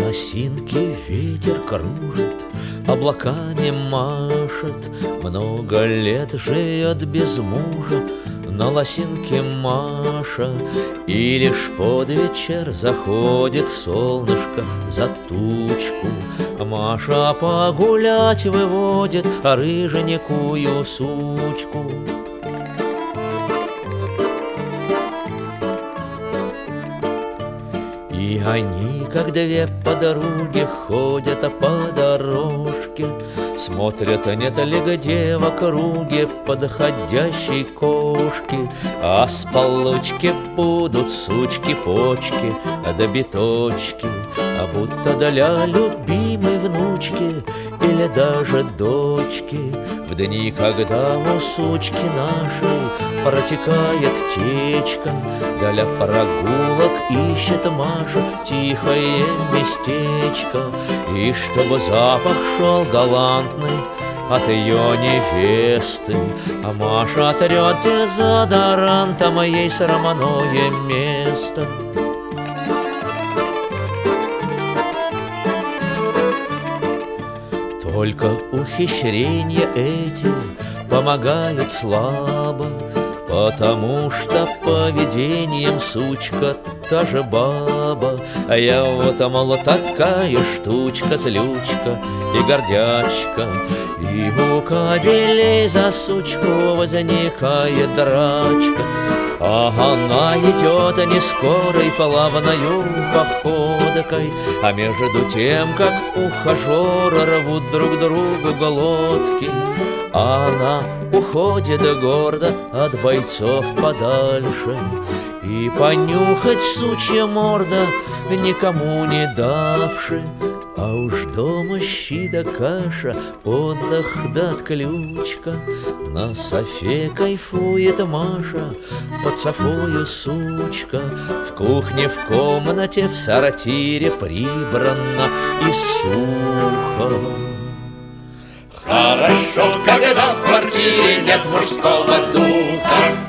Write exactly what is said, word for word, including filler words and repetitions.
лосинки ветер кружит, облаками машет, много лет живет без мужа на лосинке Маша. И лишь под вечер заходит солнышко за тучку, Маша погулять выводит рыженькую сучку. И они, как две подруги, ходят по дорожке, смотрят, нет ли где в округе подходящей кошки. А с получки будут сучки-почки да биточки, а будто для любимой внучки или даже дочки. В дни, когда у сучки нашей протекает течка, для прогулок ищет Маша тихое местечко. И чтобы запах шел галантный от ее невесты, а Маша трет дезодорантом ей срамное место. Только ухищрения эти помогают слабо, потому что поведением сучка та же баба. А я вот, мол, такая штучка, злючка и гордячка, и у кобелей за сучку возникает драчка. А она идет не скорой плавною походкой, а между тем, как ухажеры рвут друг другу глотки, она уходит гордо от бойцов подальше. И понюхать сучья морда никому не давши. А уж дома щи да каша, отдых да отключка. На софе кайфует Маша, под софою сучка. В кухне, в комнате, в сортире прибрано и сухо. Хорошо, когда в квартире нет мужского духа.